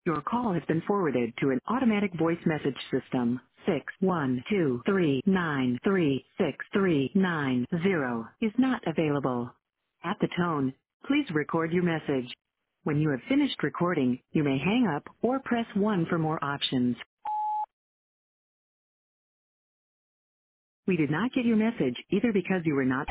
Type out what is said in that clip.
Your call has been forwarded to an automatic voice message system. 612393639 is not available. At the tone, please record your message. When you have finished recording, you may hang up or press 1 for more options. We did not get your message either because you were not